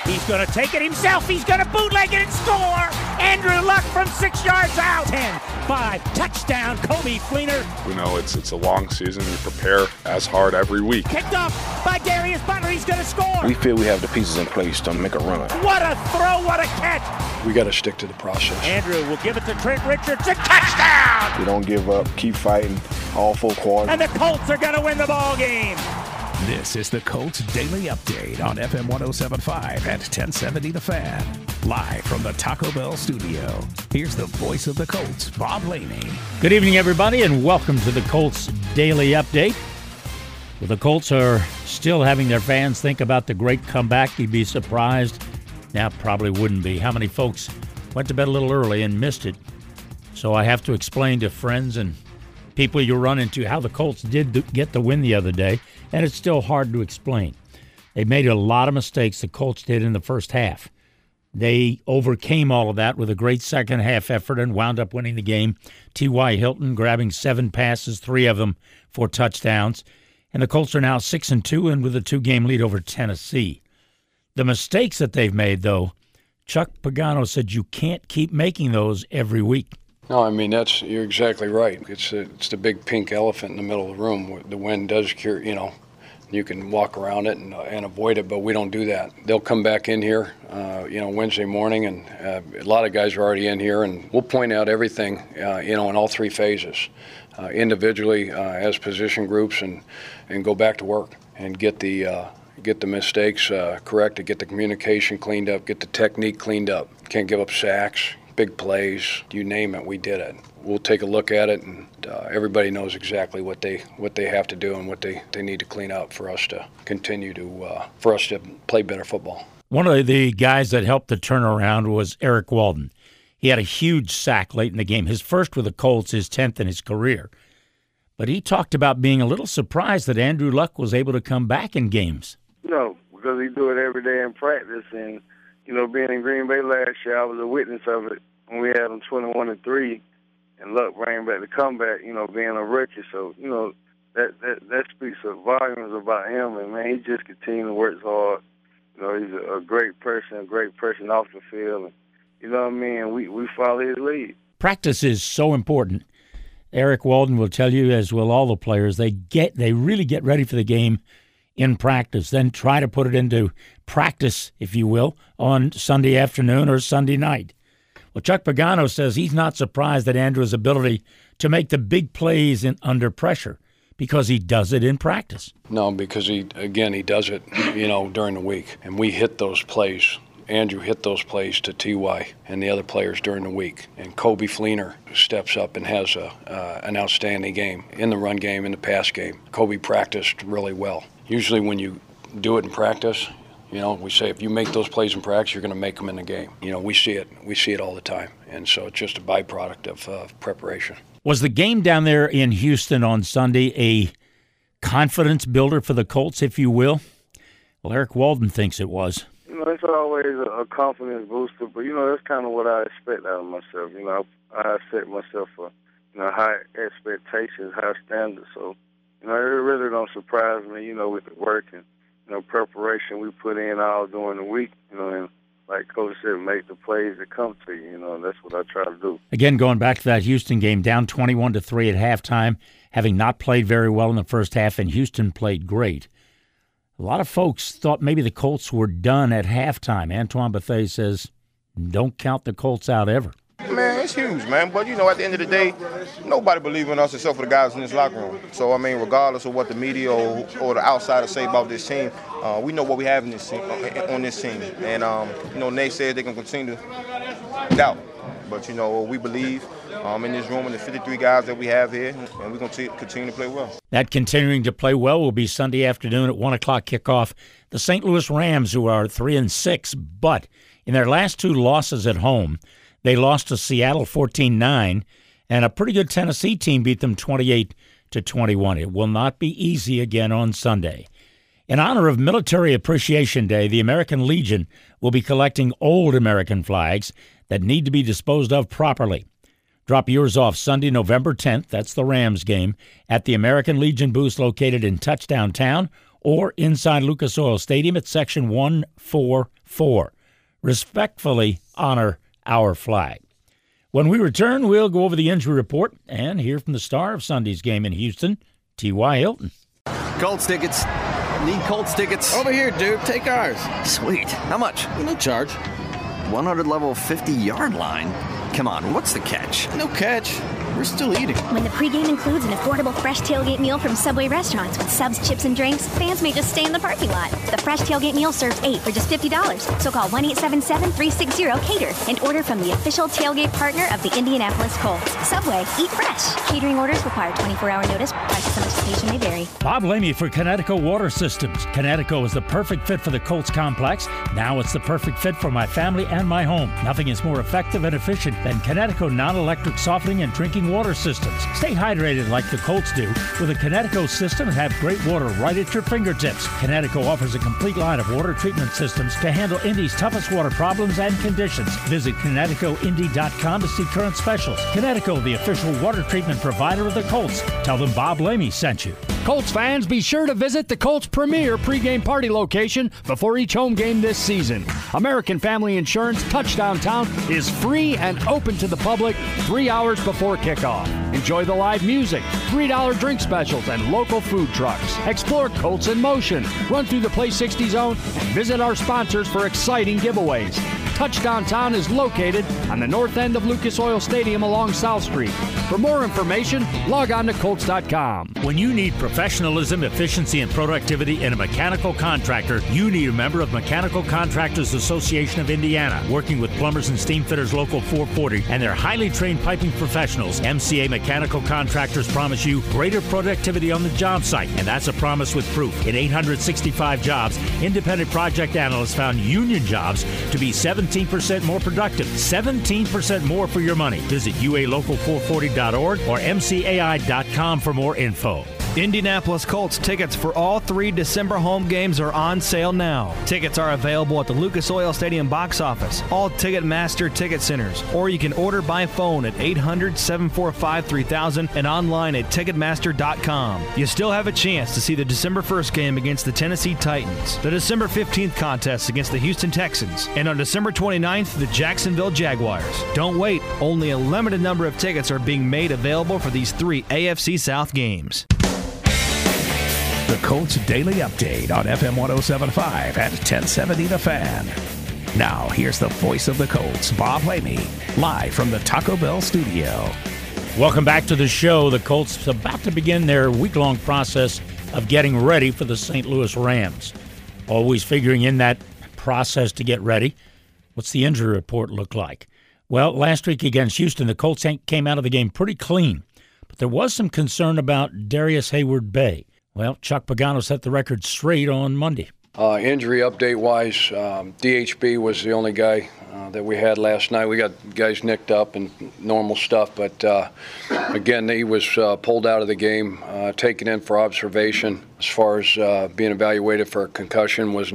He's going to take it himself. He's going to bootleg it and score. Andrew Luck from 6 yards out. 10, 5, touchdown, Coby Fleener. We know it's a long season. We prepare as hard every week. Picked up by Darius Butler. He's going to score. We feel we have the pieces in place to make a run. What a throw. What a catch. We got to stick to the process. Andrew will give it to Trent Richardson. Touchdown. We don't give up. Keep fighting all 4 quarters. And the Colts are going to win the ball game. This is the Colts Daily Update on FM 107.5 at 1070 The Fan. Live from the Taco Bell studio. Here's the voice of the Colts, Bob Laney. Good evening, everybody, and welcome to the Colts Daily Update. Well, the Colts are still having their fans think about the great comeback. You'd be surprised. Now, probably wouldn't be. How many folks went to bed a little early and missed it? So I have to explain to friends and people you run into how the Colts did get the win the other day, and it's still hard to explain. They made a lot of mistakes, the Colts did, in the first half. They overcame all of that with a great second-half effort and wound up winning the game. T.Y. Hilton grabbing 7 passes, 3 of them for touchdowns. And the Colts are now 6-2 and with a 2-game lead over Tennessee. The mistakes that they've made, though, Chuck Pagano said you can't keep making those every week. No, I mean, you're exactly right. It's the big pink elephant in the middle of the room. The wind does cure, you can walk around it and avoid it, but we don't do that. They'll come back in here, Wednesday morning, and a lot of guys are already in here, and we'll point out everything, in all 3 phases, individually as position groups, and go back to work and get the mistakes corrected, get the communication cleaned up, get the technique cleaned up. Can't give up sacks, big plays, you name it, we did it. We'll take a look at it, and everybody knows exactly what they have to do and what they need to clean up for us to continue to play better football. One of the guys that helped the turnaround was Eric Walden. He had a huge sack late in the game, his first with the Colts, his 10th in his career. But he talked about being a little surprised that Andrew Luck was able to come back in games. No, because he do it every day in practice, and being in Green Bay last year, I was a witness of it when we had them 21-3, and Luck ran back the comeback, being a rookie. So, that speaks of volumes about him, and, man, he just continues to work hard. He's a great person off the field, and, we follow his lead. Practice is so important. Eric Walden will tell you, as will all the players, they really get ready for the game in practice, then try to put it into practice, if you will, on Sunday afternoon or Sunday night. Well, Chuck Pagano says he's not surprised at Andrew's ability to make the big plays under pressure because he does it in practice. No, because he does it, during the week. And we hit those plays. Andrew hit those plays to T.Y. and the other players during the week. And Coby Fleener steps up and has an outstanding game in the run game, in the pass game. Coby practiced really well. Usually when you do it in practice, we say if you make those plays in practice, you're going to make them in the game. We see it all the time. And so it's just a byproduct of preparation. Was the game down there in Houston on Sunday a confidence builder for the Colts, if you will? Well, Eric Walden thinks it was. It's always a confidence booster, but, that's kind of what I expect out of myself. I set myself for, high expectations, high standards. So, it really don't surprise me, with the work and, preparation we put in all during the week, and like Coach said, make the plays that come to you, that's what I try to do. Again, going back to that Houston game, down 21-3 at halftime, having not played very well in the first half, and Houston played great. A lot of folks thought maybe the Colts were done at halftime. Antoine Bethea says, don't count the Colts out ever. Man, it's huge, man. But, at the end of the day, nobody believes in us except for the guys in this locker room. So, regardless of what the media or the outsiders say about this team, we know what we have on this team. And, naysayers, they can continue to doubt. But, we believe in this room and the 53 guys that we have here, and we're going to continue to play well. That continuing to play well will be Sunday afternoon at 1 o'clock kickoff. The St. Louis Rams, who are 3-6, but in their last 2 losses at home, they lost to Seattle 14-9, and a pretty good Tennessee team beat them 28-21. It will not be easy again on Sunday. In honor of Military Appreciation Day, the American Legion will be collecting old American flags that need to be disposed of properly. Drop yours off Sunday, November 10th, that's the Rams game, at the American Legion booth located in Touchdown Town, or inside Lucas Oil Stadium at section 144. Respectfully honor our flag. When we return, we'll go over the injury report and hear from the star of Sunday's game in Houston, T.Y. Hilton. Colts tickets. Need Colts tickets. Over here, dude. Take ours. Sweet. How much? No charge. 100 level 50-yard line. Come on, what's the catch? No catch. We're still eating. When the pregame includes an affordable fresh tailgate meal from Subway restaurants with subs, chips, and drinks, fans may just stay in the parking lot. The fresh tailgate meal serves 8 for just $50. So call 1-877-360-CATER and order from the official tailgate partner of the Indianapolis Colts. Subway, eat fresh. Catering orders require 24-hour notice. Prices and participation may vary. Bob Lamey for Connecticut Water Systems. Connecticut is the perfect fit for the Colts complex. Now it's the perfect fit for my family and my home. Nothing is more effective and efficient than Connecticut non-electric softening and drinking water systems. Stay hydrated like the Colts do with a Connecticut system and have great water right at your fingertips. Connecticut offers a complete line of water treatment systems to handle Indy's toughest water problems and conditions. Visit ConnecticutIndy.com to see current specials. Connecticut, the official water treatment provider of the Colts. Tell them Bob Lamey sent you. Colts fans, be sure to visit the Colts' premier pregame party location before each home game this season. American Family Insurance Touchdown Town is free and open to the public 3 hours before kickoff. Enjoy the live music, $3 drink specials, and local food trucks. Explore Colts in motion, run through the Play 60 zone, and visit our sponsors for exciting giveaways. Touchdown Town is located on the north end of Lucas Oil Stadium along South Street. For more information, log on to Colts.com. When you need professionalism, efficiency, and productivity in a mechanical contractor, you need a member of Mechanical Contractors Association of Indiana. Working with Plumbers and Steamfitters Local 440 and their highly trained piping professionals, MCA Mechanical Contractors promise you greater productivity on the job site, and that's a promise with proof. In 865 jobs, independent project analysts found union jobs to be 17% more productive. 17% more for your money. Visit ualocal440.org or mcai.com for more info. Indianapolis Colts tickets for all 3 December home games are on sale now. Tickets are available at the Lucas Oil Stadium box office, all Ticketmaster ticket centers, or you can order by phone at 800-745-3000 and online at Ticketmaster.com. You still have a chance to see the December 1st game against the Tennessee Titans, the December 15th contest against the Houston Texans, and on December 29th, the Jacksonville Jaguars. Don't wait. Only a limited number of tickets are being made available for these 3 AFC South games. The Colts Daily Update on FM 107.5 at 1070 The Fan. Now, here's the voice of the Colts, Bob Lamey, live from the Taco Bell studio. Welcome back to the show. The Colts about to begin their week-long process of getting ready for the St. Louis Rams. Always figuring in that process to get ready. What's the injury report look like? Well, last week against Houston, the Colts came out of the game pretty clean. But there was some concern about Darius Hayward-Bay. Well, Chuck Pagano set the record straight on Monday. Injury update-wise, DHB was the only guy that we had last night. We got guys nicked up and normal stuff, but again, he was pulled out of the game, taken in for observation. As far as being evaluated for a concussion, was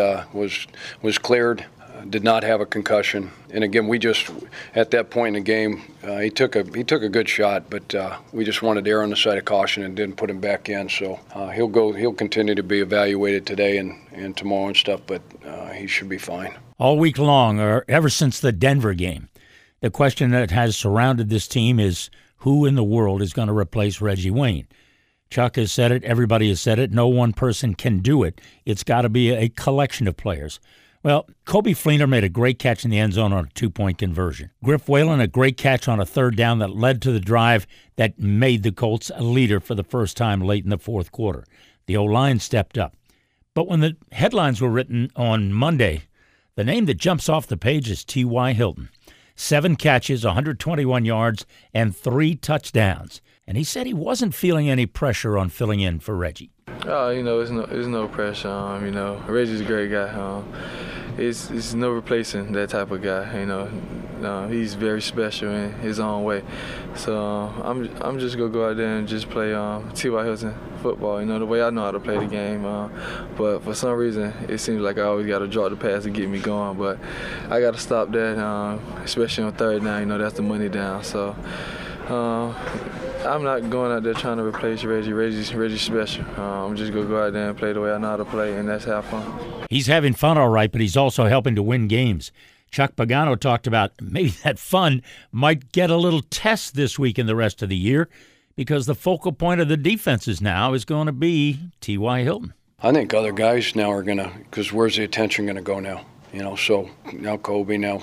cleared. Did not have a concussion, and again, we just at that point in the game, he took a good shot, but we just wanted to err on the side of caution and didn't put him back in. So he'll continue to be evaluated today and tomorrow and stuff, but he should be fine. All week long, or ever since the Denver game, the question that has surrounded this team is who in the world is going to replace Reggie Wayne. Chuck has said it. Everybody has said it. No one person can do it. It's got to be a collection of players. Well, Kobe Fleener made a great catch in the end zone on a 2-point conversion. Griff Whalen, a great catch on a 3rd down that led to the drive that made the Colts a leader for the first time late in the 4th quarter. The O-line stepped up. But when the headlines were written on Monday, the name that jumps off the page is T.Y. Hilton. 7 catches, 121 yards, and 3 touchdowns. And he said he wasn't feeling any pressure on filling in for Reggie. There's no pressure. Reggie's a great guy. It's no replacing that type of guy. He's very special in his own way. So I'm just gonna go out there and just play T.Y. Hilton football. The way I know how to play the game. But for some reason, it seems like I always got to drop the pass to get me going. But I got to stop that, especially on 3rd down. That's the money down. So. I'm not going out there trying to replace Reggie. Reggie's special. I'm just going to go out there and play the way I know how to play, and that's have fun. He's having fun, all right, but he's also helping to win games. Chuck Pagano talked about maybe that fun might get a little test this week and the rest of the year because the focal point of the defenses now is going to be T.Y. Hilton. I think other guys now are going to, because where's the attention going to go now? So now Kobe, now,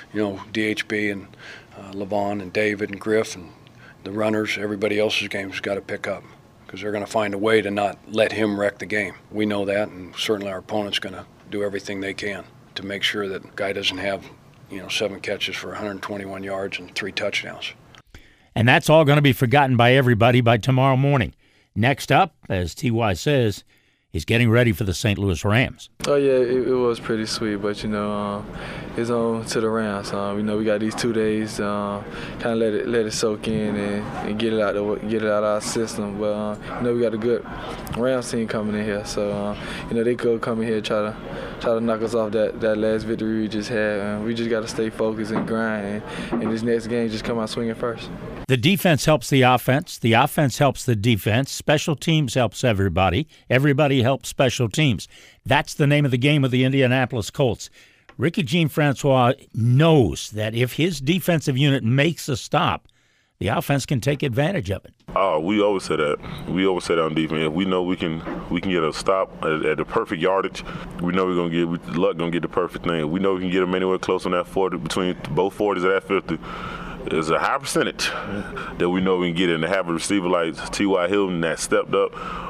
DHB and Levon and David and Griff and the runners, everybody else's game's got to pick up because they're going to find a way to not let him wreck the game. We know that, and certainly our opponent's going to do everything they can to make sure that the guy doesn't have, 7 catches for 121 yards and 3 touchdowns. And that's all going to be forgotten by everybody by tomorrow morning. Next up, as T.Y. says, he's getting ready for the St. Louis Rams. Oh, yeah, it was pretty sweet, but, it's on to the Rams. We got these 2 days, kind of let it soak in and get it out of our system. But, we got a good Rams team coming in here. So, they could come in here and try to knock us off that last victory we just had. We just got to stay focused and grind, and this next game just come out swinging first. The defense helps the offense helps the defense, special teams helps everybody helps special teams. That's the name of the game with the Indianapolis Colts. Ricky Jean-Francois knows that if his defensive unit makes a stop, the offense can take advantage of it. We always say that. We always say that on defense. If we know we can get a stop at the perfect yardage, we know Luck gonna get the perfect thing. We know we can get them anywhere close on that 40, between both 40s and that 50. There's a high percentage that we know we can get in to have a receiver like T.Y. Hilton that stepped up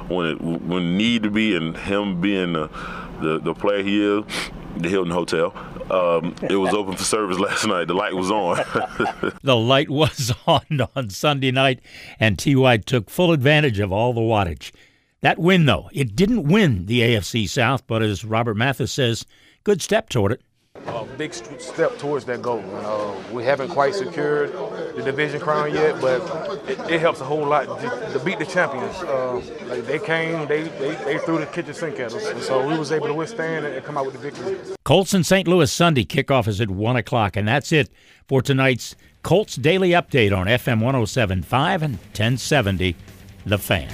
when need to be, and him being the player he is, the Hilton Hotel. It was open for service last night. The light was on. The light was on Sunday night, and T.Y. took full advantage of all the wattage. That win, though, it didn't win the AFC South, but as Robert Mathis says, good step toward it. A big step towards that goal. We haven't quite secured the division crown yet, but it helps a whole lot to beat the champions. They came, they threw the kitchen sink at us, and so we was able to withstand and come out with the victory. Colts and St. Louis Sunday kickoff is at 1 o'clock, and that's it for tonight's Colts Daily Update on FM 107.5 and 1070 The Fan.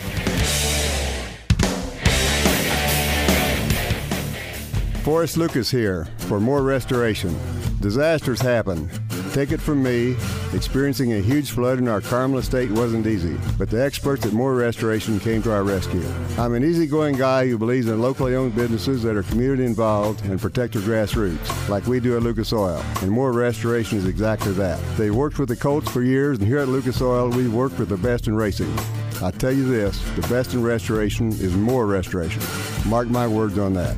Forrest Lucas here for more restoration. Disasters happen. Take it from me, experiencing a huge flood in our Carmel estate wasn't easy, but the experts at Moore Restoration came to our rescue. I'm an easygoing guy who believes in locally owned businesses that are community involved and protect their grassroots, like we do at Lucas Oil, and Moore Restoration is exactly that. They've worked with the Colts for years, and here at Lucas Oil, we've worked with the best in racing. I tell you this, the best in restoration is Moore Restoration. Mark my words on that.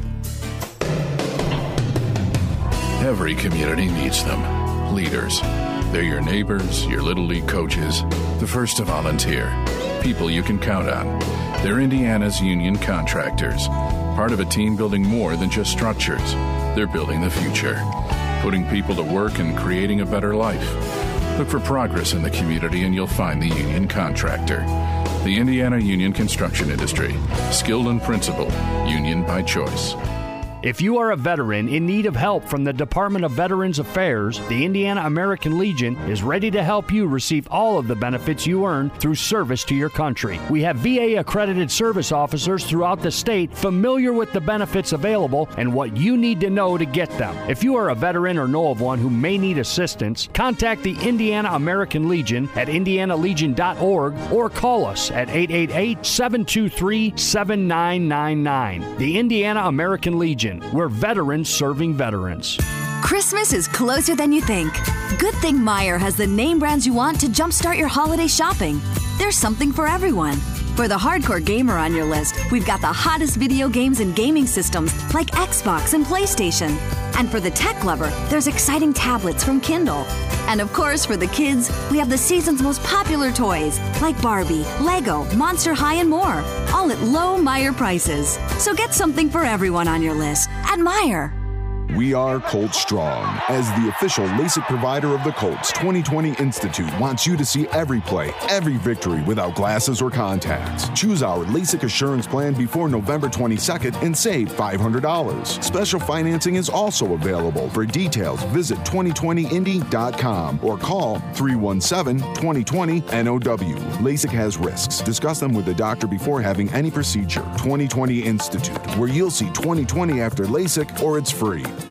Every community needs them. Leaders. They're your neighbors, your Little League coaches, the first to volunteer. People you can count on. They're Indiana's union contractors. Part of a team building more than just structures. They're building the future. Putting people to work and creating a better life. Look for progress in the community and you'll find the union contractor. The Indiana Union Construction Industry. Skilled and principled. Union by choice. If you are a veteran in need of help from the Department of Veterans Affairs, the Indiana American Legion is ready to help you receive all of the benefits you earn through service to your country. We have VA-accredited service officers throughout the state familiar with the benefits available and what you need to know to get them. If you are a veteran or know of one who may need assistance, contact the Indiana American Legion at indianalegion.org or call us at 888-723-7999. The Indiana American Legion. We're veterans serving veterans. Christmas is closer than you think. Good thing Meijer has the name brands you want to jumpstart your holiday shopping. There's something for everyone. For the hardcore gamer on your list, we've got the hottest video games and gaming systems like Xbox and PlayStation. And for the tech lover, there's exciting tablets from Kindle. And of course, for the kids, we have the season's most popular toys like Barbie, Lego, Monster High, and more, all at low Meijer prices. So get something for everyone on your list at Meijer. We are Colts Strong. As the official LASIK provider of the Colts, 2020 Institute wants you to see every play, every victory without glasses or contacts. Choose our LASIK Assurance Plan before November 22nd and save $500. Special financing is also available. For details, visit 2020indy.com or call 317-2020-NOW. LASIK has risks. Discuss them with the doctor before having any procedure. 2020 Institute, where you'll see 2020 after LASIK or it's free.